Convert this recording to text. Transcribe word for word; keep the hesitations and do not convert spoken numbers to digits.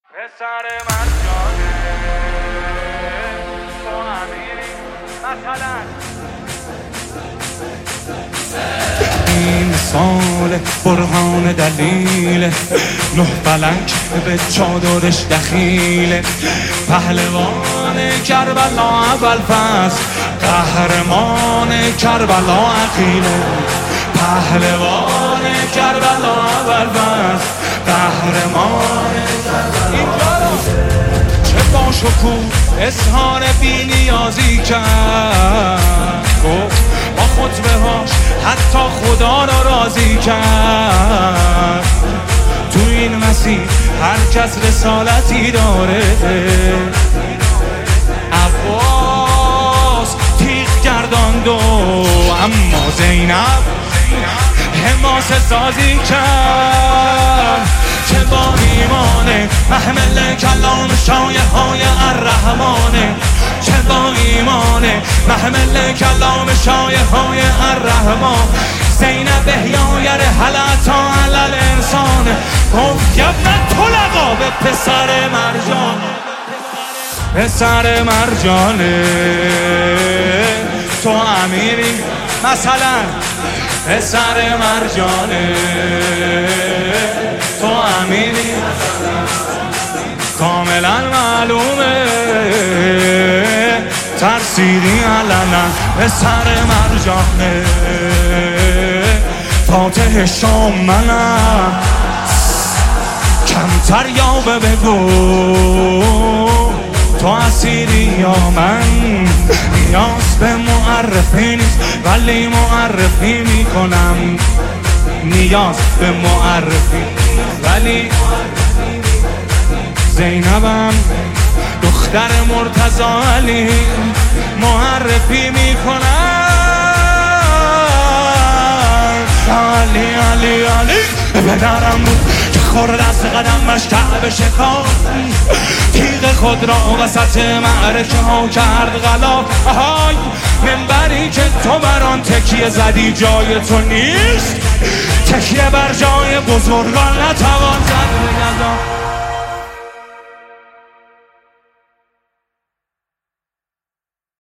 پسر مرجانه تو امیری مثلا این سال برهان دلیل نه فلک به چادرش دخیل پهلوان کربلا اول فصل قهرمان کربلا عقیله پهلوان کربلا اول فصل قهرمان کربلا چه با شکوه اظهار بی نیازی کرد گفت با خطبه هاش حتی خدا را راضی کرد تو این مسیر هر کس رسالتی داره عباس تیغ گرداند و اما زینب حماسه سازی کرد چه با ایمانه محمل کلام شایه های الرحمانه چه با ایمانه محمل کلام شایه های الرحمان زینب احیایر حلتا علل انسان گفت یبن تو لقا به پسر مرجان پسر مرجانه تو امیری مثلا پسر مرجانه تو امیری کاملا معلومه ترسیدی علنا پسر مرجانه فاتح شام منم کمتر یا بگو تو اسیری یا من نیاز به معرفی نیست ولی معرفی میکنم نیاز به معرفی ولی زینبم دختر مرتضی علی معرفی میکنم علی علی علی پدرم بود که خورد از قدمش کعبه شکاف تیغ خود را وسط معرکه ها کرد غلاف آهای منبری که تو بر آن تکیه زدی جای تو نیست تکیه بر جای بزرگان نتوان زد.